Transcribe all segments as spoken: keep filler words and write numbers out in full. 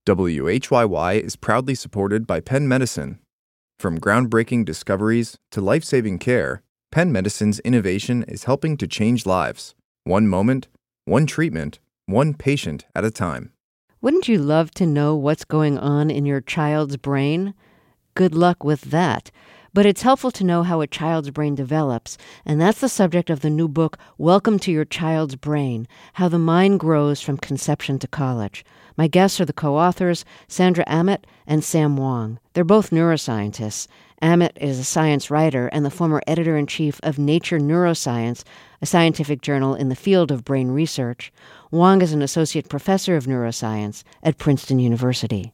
W H Y Y is proudly supported by Penn Medicine. From groundbreaking discoveries to life-saving care, Penn Medicine's innovation is helping to change lives, one moment, one treatment, one patient at a time. Wouldn't you love to know what's going on in your child's brain? Good luck with that. But it's helpful to know how a child's brain develops, and that's the subject of the new book, Welcome to Your Child's Brain, How the Mind Grows from Conception to College. My guests are the co-authors, Sandra Aamodt and Sam Wong. They're both neuroscientists. Aamodt is a science writer and the former editor-in-chief of Nature Neuroscience, a scientific journal in the field of brain research. Wong is an associate professor of neuroscience at Princeton University.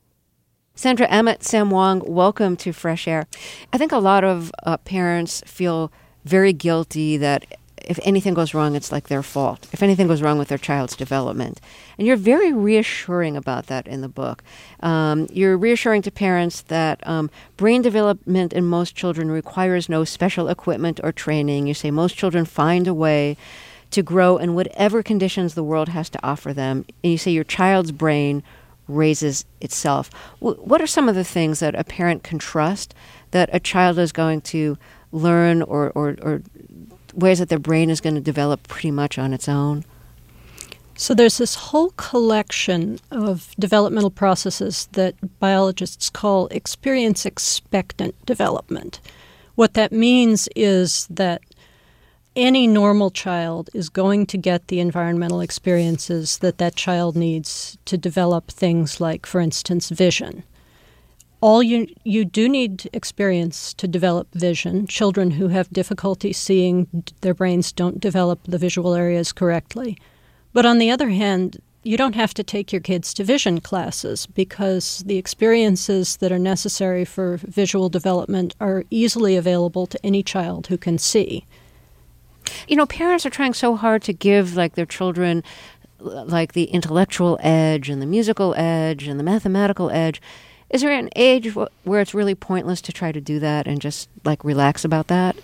Sandra Aamodt, Sam Wong, welcome to Fresh Air. I think a lot of uh, parents feel very guilty that if anything goes wrong, it's like their fault. If anything goes wrong with their child's development. And you're very reassuring about that in the book. Um, you're reassuring to parents that um, brain development in most children requires no special equipment or training. You say most children find a way to grow in whatever conditions the world has to offer them. And you say your child's brain raises itself. What are some of the things that a parent can trust that a child is going to learn or, or, or ways that their brain is going to develop pretty much on its own? So there's this whole collection of developmental processes that biologists call experience expectant development. What that means is that any normal child is going to get the environmental experiences that that child needs to develop things like, for instance, vision. All you you do need experience to develop vision. Children who have difficulty seeing, their brains don't develop the visual areas correctly. But on the other hand, you don't have to take your kids to vision classes because the experiences that are necessary for visual development are easily available to any child who can see. You know, parents are trying so hard to give, like, their children, like, the intellectual edge and the musical edge and the mathematical edge. Is there an age w- where it's really pointless to try to do that and just, like, relax about that?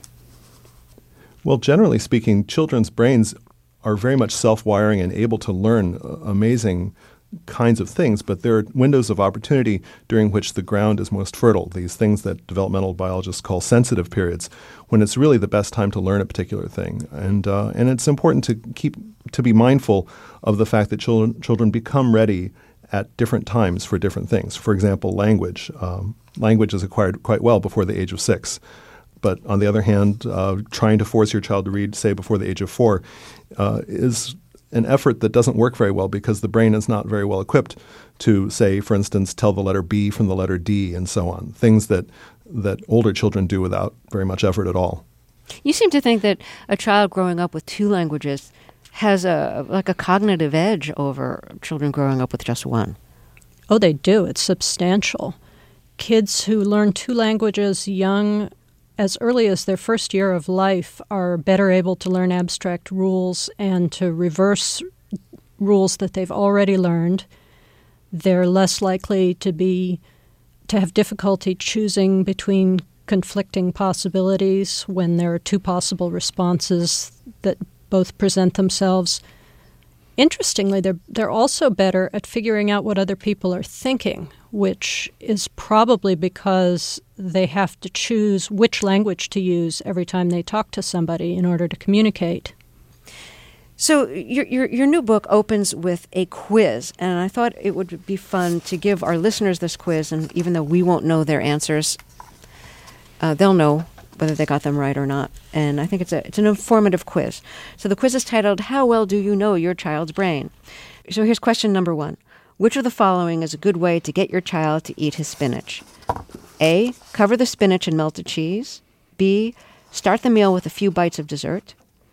Well, generally speaking, children's brains are very much self-wiring and able to learn uh, amazing kinds of things, but there are windows of opportunity during which the ground is most fertile, these things that developmental biologists call sensitive periods, when it's really the best time to learn a particular thing. And uh, and it's important to keep to be mindful of the fact that children children become ready at different times for different things. For example, language. Um, language is acquired quite well before the age of six. But on the other hand, uh, trying to force your child to read, say, before the age of four uh, is an effort that doesn't work very well because the brain is not very well equipped to, say, for instance, tell the letter B from the letter D and so on, things that that older children do without very much effort at all. You seem to think that a child growing up with two languages has a like a cognitive edge over children growing up with just one. Oh, they do. It's substantial. Kids who learn two languages young, as early as their first year of life, are better able to learn abstract rules and to reverse rules that they've already learned. They're less likely to be to have difficulty choosing between conflicting possibilities when there are two possible responses that both present themselves. Interestingly, they're they're also better at figuring out what other people are thinking, which is probably because they have to choose which language to use every time they talk to somebody in order to communicate. So your your your new book opens with a quiz, and I thought it would be fun to give our listeners this quiz, and even though we won't know their answers, uh, they'll know whether they got them right or not. And I think it's a it's an informative quiz. So the quiz is titled, How Well Do You Know Your Child's Brain? So here's question number one. Which of the following is a good way to get your child to eat his spinach? A, cover the spinach in melted cheese. B, start the meal with a few bites of dessert.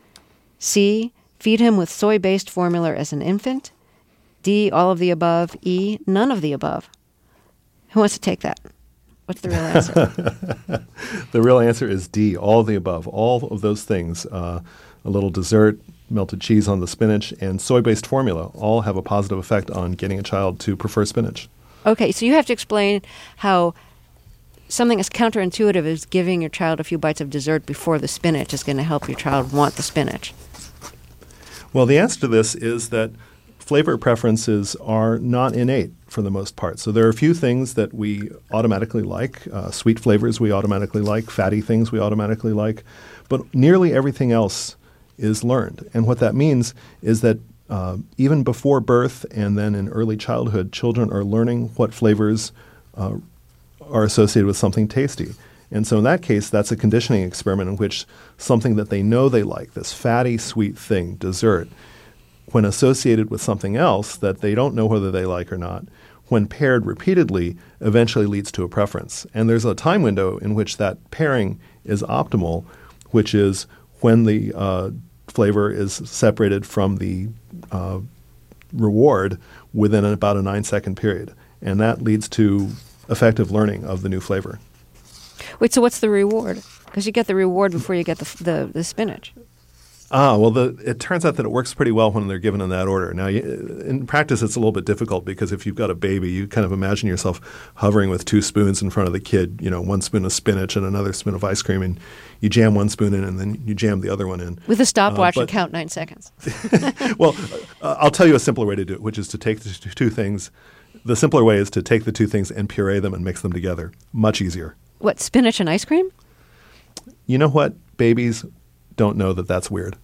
C, feed him with soy-based formula as an infant. D, all of the above. E, none of the above. Who wants to take that? What's the real answer? The real answer is D, all of the above. All of those things, uh, a little dessert, melted cheese on the spinach, and soy-based formula all have a positive effect on getting a child to prefer spinach. Okay, so you have to explain how something as counterintuitive as giving your child a few bites of dessert before the spinach is going to help your child want the spinach. Well, the answer to this is that flavor preferences are not innate for the most part. So there are a few things that we automatically like. Uh, sweet flavors we automatically like. Fatty things we automatically like. But nearly everything else is learned. And what that means is that uh, even before birth and then in early childhood, children are learning what flavors uh, are associated with something tasty. And so in that case, that's a conditioning experiment in which something that they know they like, this fatty, sweet thing, dessert, when associated with something else that they don't know whether they like or not, when paired repeatedly, eventually leads to a preference. And there's a time window in which that pairing is optimal, which is when the uh, flavor is separated from the uh, reward within about a nine-second period. And that leads to effective learning of the new flavor. Wait, so what's the reward? Because you get the reward before you get the the, the spinach. Ah, well, the, it turns out that it works pretty well when they're given in that order. Now, you, in practice, it's a little bit difficult because if you've got a baby, you kind of imagine yourself hovering with two spoons in front of the kid, you know, one spoon of spinach and another spoon of ice cream, and you jam one spoon in and then you jam the other one in. With a stopwatch uh, and count nine seconds. Well, uh, I'll tell you a simpler way to do it, which is to take the two things. The simpler way is to take the two things and puree them and mix them together. Much easier. What, spinach and ice cream? You know what? Babies don't know that that's weird.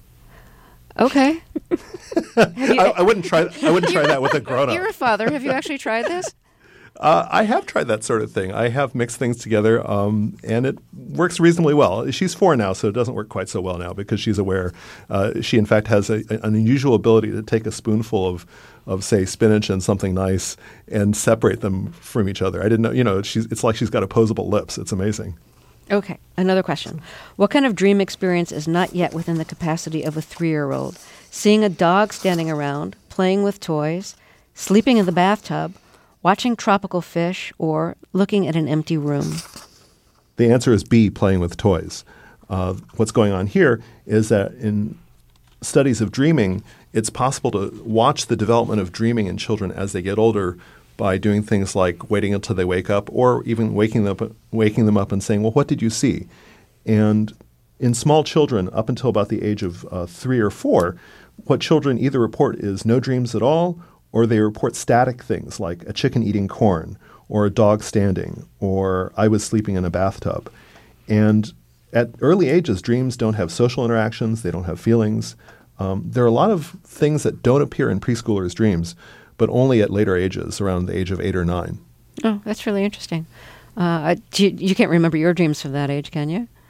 Okay. Have you, I, I wouldn't try. I wouldn't try that with a grown-up. You're a father. Have you actually tried this? Uh, I have tried that sort of thing. I have mixed things together, um, and it works reasonably well. She's four now, so it doesn't work quite so well now because she's aware. Uh, she, in fact, has a, an unusual ability to take a spoonful of, of, say, spinach and something nice and separate them from each other. I didn't know. You know, she's, it's like she's got opposable lips. It's amazing. Okay, another question. What kind of dream experience is not yet within the capacity of a three-year-old? Seeing a dog standing around, playing with toys, sleeping in the bathtub, watching tropical fish, or looking at an empty room? The answer is B, playing with toys. Uh, what's going on here is that in studies of dreaming, it's possible to watch the development of dreaming in children as they get older by doing things like waiting until they wake up or even waking them up, waking them up and saying, well, what did you see? And in small children, up until about the age of uh, three or four, what children either report is no dreams at all, or they report static things like a chicken eating corn or a dog standing or I was sleeping in a bathtub. And at early ages, dreams don't have social interactions. They don't have feelings. Um, there are a lot of things that don't appear in preschoolers' dreams, but only at later ages, around the age of eight or nine. Oh, that's really interesting. Uh, you, you can't remember your dreams from that age, can you?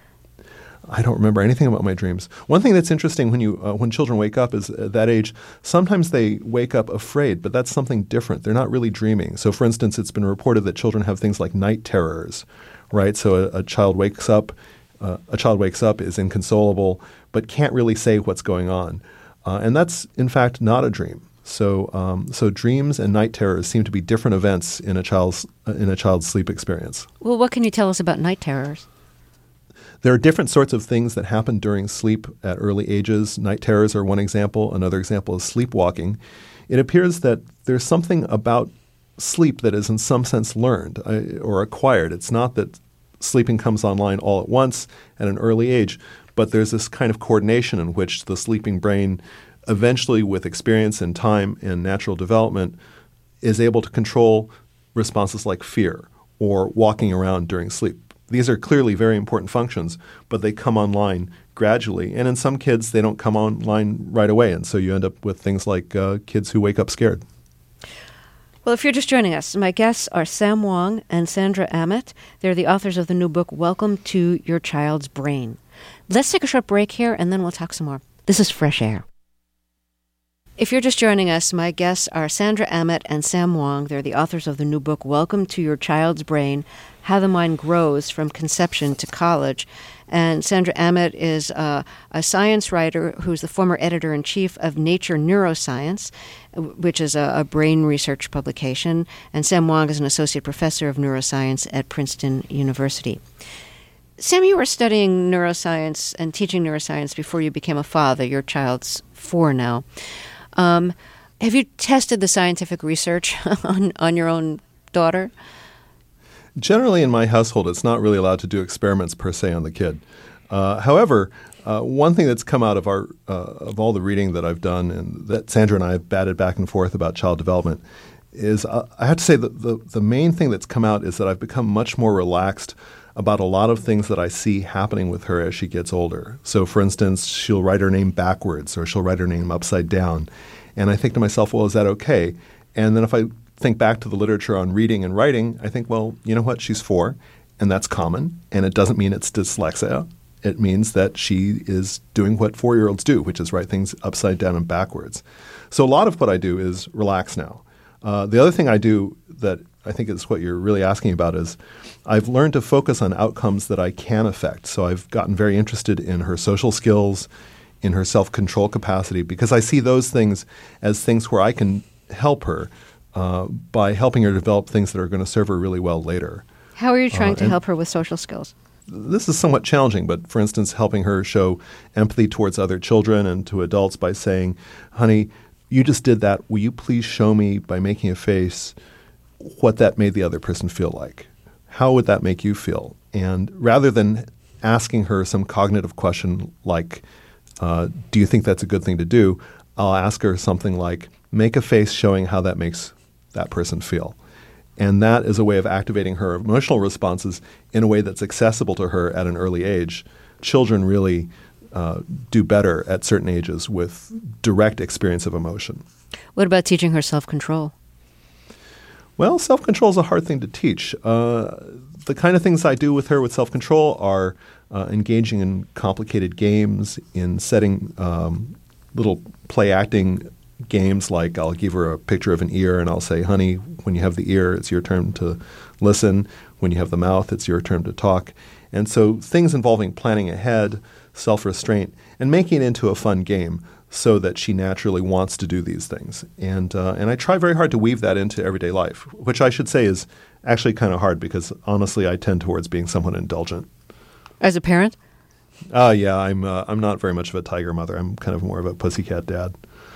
I don't remember anything about my dreams. One thing that's interesting when you uh, when children wake up is at that age, sometimes they wake up afraid, but that's something different. They're not really dreaming. So, for instance, it's been reported that children have things like night terrors, right? So a, a child wakes up, uh, a child wakes up, is inconsolable, but can't really say what's going on. Uh, and that's, in fact, not a dream. So, um, so dreams and night terrors seem to be different events in a child's uh, in a child's sleep experience. Well, what can you tell us about night terrors? There are different sorts of things that happen during sleep at early ages. Night terrors are one example. Another example is sleepwalking. It appears that there's something about sleep that is in some sense learned uh, or acquired. It's not that sleeping comes online all at once at an early age, but there's this kind of coordination in which the sleeping brain eventually, with experience and time and natural development, is able to control responses like fear or walking around during sleep. These are clearly very important functions, but they come online gradually. And in some kids, they don't come online right away. And so you end up with things like uh, kids who wake up scared. Well, if you're just joining us, my guests are Sam Wong and Sandra Ament. They're the authors of the new book, Welcome to Your Child's Brain. Let's take a short break here, and then we'll talk some more. This is Fresh Air. If you're just joining us, my guests are Sandra Ament and Sam Wong. They're the authors of the new book, Welcome to Your Child's Brain, How the Mind Grows from Conception to College. And Sandra Ament is uh, a science writer who's the former editor-in-chief of Nature Neuroscience, which is a, a brain research publication. And Sam Wong is an associate professor of neuroscience at Princeton University. Sam, you were studying neuroscience and teaching neuroscience before you became a father. Your child's four now. Um, have you tested the scientific research on, on your own daughter? Generally, in my household, it's not really allowed to do experiments per se on the kid. Uh, however, Uh, one thing that's come out of our uh, of all the reading that I've done and that Sandra and I have batted back and forth about child development is uh, I have to say that the, the main thing that's come out is that I've become much more relaxed about a lot of things that I see happening with her as she gets older. So, for instance, she'll write her name backwards or she'll write her name upside down. And I think to myself, well, is that okay? And then if I think back to the literature on reading and writing, I think, well, you know what? She's four, and that's common. And it doesn't mean it's dyslexia. It means that she is doing what four-year-olds do, which is write things upside down and backwards. So a lot of what I do is relax now. Uh, the other thing I do that I think is what you're really asking about is I've learned to focus on outcomes that I can affect. So I've gotten very interested in her social skills, in her self-control capacity, because I see those things as things where I can help her uh, by helping her develop things that are going to serve her really well later. How are you trying Uh, to and- help her with social skills? This is somewhat challenging, but for instance, helping her show empathy towards other children and to adults by saying, honey, you just did that. Will you please show me by making a face what that made the other person feel like? How would that make you feel? And rather than asking her some cognitive question like, uh, do you think that's a good thing to do? I'll ask her something like, make a face showing how that makes that person feel. And that is a way of activating her emotional responses in a way that's accessible to her at an early age. Children really uh, do better at certain ages with direct experience of emotion. What about teaching her self-control? Well, self-control is a hard thing to teach. Uh, the kind of things I do with her with self-control are uh, engaging in complicated games, in setting um, little play-acting games like I'll give her a picture of an ear and I'll say, honey, when you have the ear, it's your turn to listen. When you have the mouth, it's your turn to talk. And so things involving planning ahead, self-restraint, and making it into a fun game so that she naturally wants to do these things. And uh, and I try very hard to weave that into everyday life, which I should say is actually kind of hard because honestly I tend towards being somewhat indulgent. As a parent? Uh, yeah, I'm uh, I'm not very much of a tiger mother. I'm kind of more of a pussycat dad.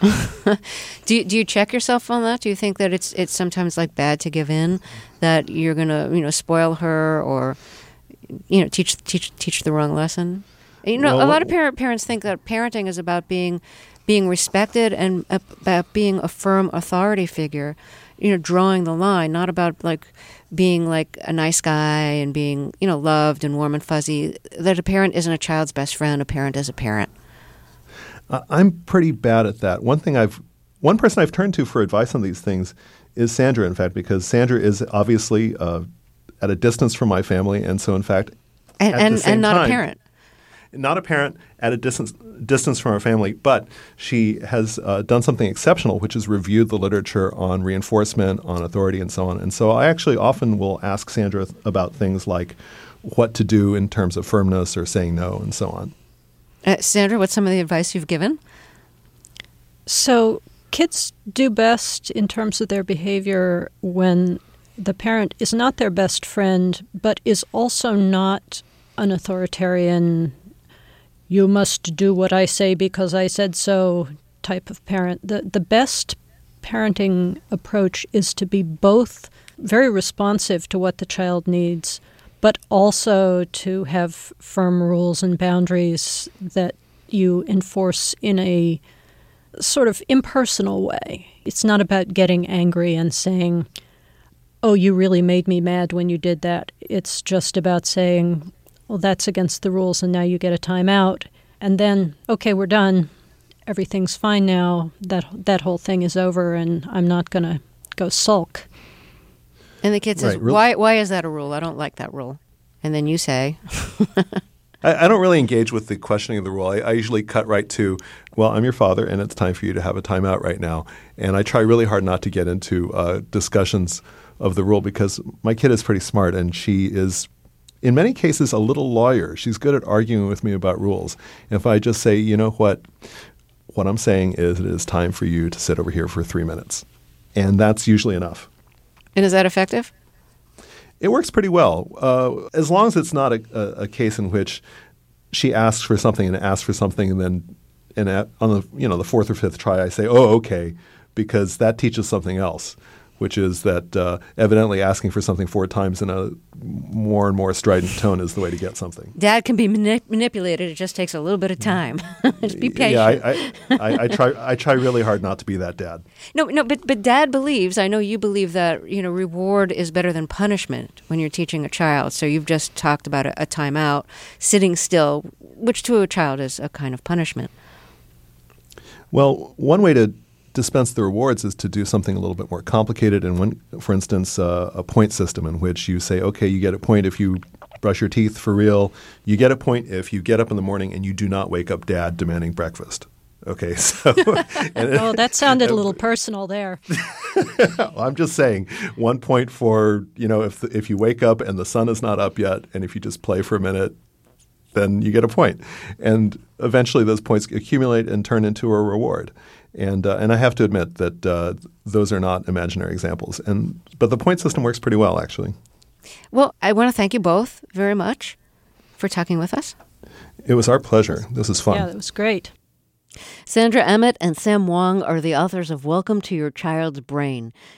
do you, do you check yourself on that? Do you think that it's it's sometimes like bad to give in, that you're gonna you know spoil her or you know teach teach teach the wrong lesson? You know, Well, a lot of parent, parents think that parenting is about being being respected and about being a firm authority figure. You know, drawing the line, not about like being like a nice guy and being you know loved and warm and fuzzy. That a parent isn't a child's best friend. A parent is a parent. Uh, I'm pretty bad at that. One thing I've, one person I've turned to for advice on these things is Sandra, in fact, because Sandra is obviously uh, at a distance from my family, and so in fact, And at and, the same and not time, a parent. not a parent at a distance distance from our family, but she has uh, done something exceptional, which is reviewed the literature on reinforcement, on authority, and so on. And so I actually often will ask Sandra about things like what to do in terms of firmness or saying no, and so on. Uh, Sandra, what's some of the advice you've given? So kids do best in terms of their behavior when the parent is not their best friend, but is also not an authoritarian, you must do what I say because I said so type of parent. The, the best parenting approach is to be both very responsive to what the child needs, but also to have firm rules and boundaries that you enforce in a sort of impersonal way. It's not about getting angry and saying, oh, you really made me mad when you did that. It's just about saying, well, that's against the rules and now you get a timeout. And then, okay, we're done. Everything's fine now. That that whole thing is over and I'm not going to go sulk. And the kid says, Right, real- why why is that a rule? I don't like that rule. And then you say, I, I don't really engage with the questioning of the rule. I, I usually cut right to, well, I'm your father, and it's time for you to have a timeout right now. And I try really hard not to get into uh, discussions of the rule because my kid is pretty smart, and she is, in many cases, a little lawyer. She's good at arguing with me about rules. If I just say, you know what, what I'm saying is it is time for you to sit over here for three minutes. And that's usually enough. and is that effective? It works pretty well, uh, as long as it's not a, a, a case in which she asks for something and asks for something, and then and at, on the you know the fourth or fifth try, I say, "Oh, okay," because that teaches something else, which is that uh, evidently asking for something four times in a more and more strident tone is the way to get something. Dad can be manip- manipulated. It just takes a little bit of time. Just be patient. Yeah, I, I, I, I try. I try really hard not to be that dad. No, no, but but Dad believes. I know you believe that you know reward is better than punishment when you're teaching a child. So you've just talked about a, a timeout, sitting still, which to a child is a kind of punishment. Well, one way to dispense the rewards is to do something a little bit more complicated. And when, for instance, uh, a point system in which you say, okay, you get a point if you brush your teeth for real. You get a point if you get up in the morning and you do not wake up Dad demanding breakfast. Okay, so and, oh, that sounded a little personal there. I'm just saying, one point for you know if the, if you wake up and the sun is not up yet, and if you just play for a minute, then you get a point, and eventually those points accumulate and turn into a reward. And uh, and I have to admit that uh, those are not imaginary examples, and but the point system works pretty well, actually. Well, I want to thank you both very much for talking with us. It was our pleasure. This is fun. Yeah, that was great. Sandra Emmett and Sam Wong are the authors of Welcome to Your Child's Brain.